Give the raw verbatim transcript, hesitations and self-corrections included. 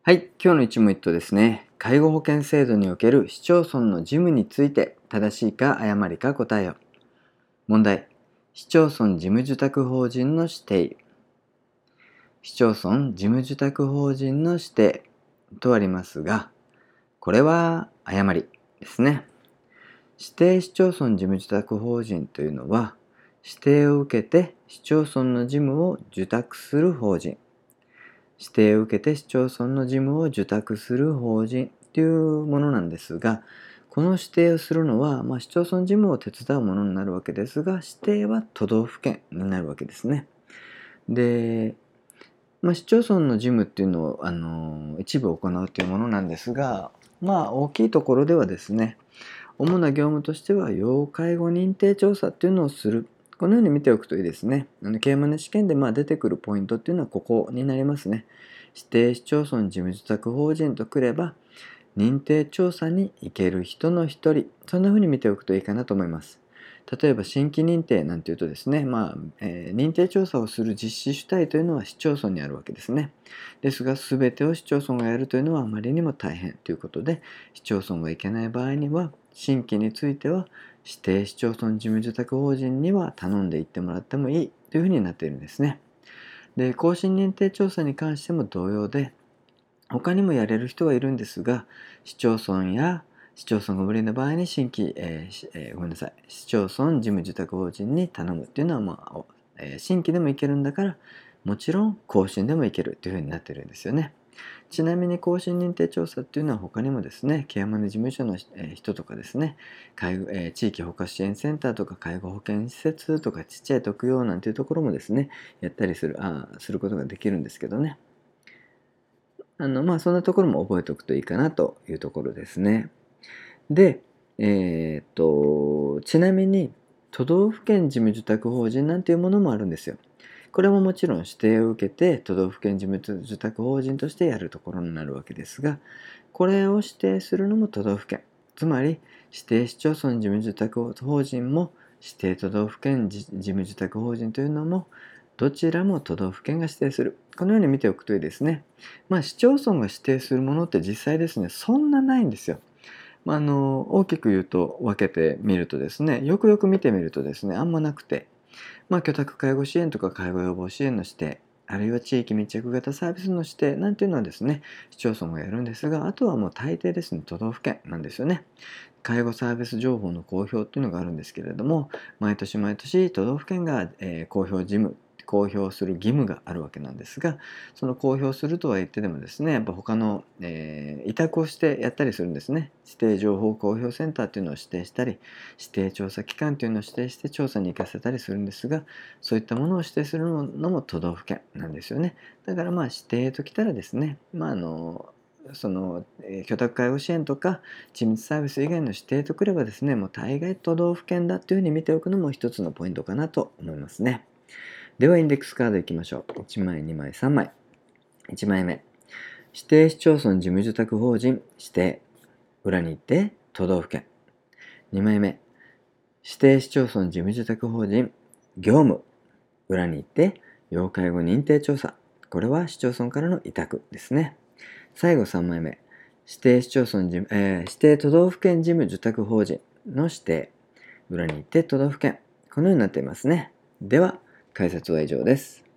はい、今日の一問一答ですね。介護保険制度における市町村の事務について正しいか誤りか答えよ。問題。市町村事務受託法人の指定。市町村事務受託法人の指定とありますが、これは誤りですね。指定市町村事務受託法人というのは、指定を受けて市町村の事務を受託する法人。指定を受けて市町村の事務を受託する法人というものなんですが、この指定をするのは、まあ、市町村事務を手伝うものになるわけですが、指定は都道府県になるわけですね。で、まあ、市町村の事務っていうのをあの一部行うというものなんですが、まあ大きいところではですね、主な業務としては要介護認定調査っていうのをする。このように見ておくといいですね。あのケーマネ試験でまあ出てくるポイントっていうのはここになりますね。指定市町村事務受託法人とくれば、認定調査に行ける人の一人、そんな風に見ておくといいかなと思います。例えば新規認定なんていうとですね、まあえー、認定調査をする実施主体というのは市町村にあるわけですね。ですが全てを市町村がやるというのはあまりにも大変ということで、市町村が行けない場合には新規については指定市町村事務受託法人には頼んでいってもらってもいいというふうになっているんですね。で、更新認定調査に関しても同様で、他にもやれる人はいるんですが、市町村や市町村が無理な場合に新規、えーえー、ごめんなさい、市町村事務受託法人に頼むっていうのは、まあえー、新規でもいけるんだから、もちろん更新でもいけるというふうになっているんですよね。ちなみに更新認定調査っていうのは他にもですね、ケアマネ事務所の人とかですね、介護えー、地域包括支援センターとか介護保険施設とかちっちゃい特養なんていうところもですね、やったりする、あすることができるんですけどね。あの、まあ、そんなところも覚えておくといいかなというところですね。で、えー、っと、ちなみに、都道府県事務受託法人なんていうものもあるんですよ。これももちろん指定を受けて都道府県事務受託法人としてやるところになるわけですが、これを指定するのも都道府県。つまり、指定市町村事務受託法人も指定都道府県事務受託法人というのも、どちらも都道府県が指定する。このように見ておくといいですね。まあ、市町村が指定するものって実際ですね、そんなないんですよ。まあ、あの大きく言うと分けてみるとですね、よくよく見てみるとですね、あんまなくて、まあ、居宅介護支援とか介護予防支援の指定、あるいは地域密着型サービスの指定なんていうのはですね、市町村がやるんですが、あとはもう大抵ですね、都道府県なんですよね。介護サービス情報の公表っていうのがあるんですけれども、毎年毎年都道府県が、えー、公表事務、公表する義務があるわけなんですが、その公表するとは言ってでもですね、やっぱ他の、えー、委託をしてやったりするんですね。指定情報公表センターっていうのを指定したり、指定調査機関っていうのを指定して調査に行かせたりするんですが、そういったものを指定するのも都道府県なんですよね。だからまあ指定ときたらですね、まああの、その、えー、居宅介護支援とか緻密サービス以外の指定とくればですね、もう大概都道府県だというふうに見ておくのも一つのポイントかなと思いますね。ではインデックスカードいきましょう。いちまい、にまい、さんまい。いちまいめ。指定市町村事務受託法人指定。裏に行って都道府県。にまいめ。指定市町村事務受託法人業務。裏に行って要介護認定調査。これは市町村からの委託ですね。最後さんまいめ。指定市町村事務、えー、指定都道府県事務受託法人の指定。裏に行って都道府県。このようになっていますね。では、解説は以上です。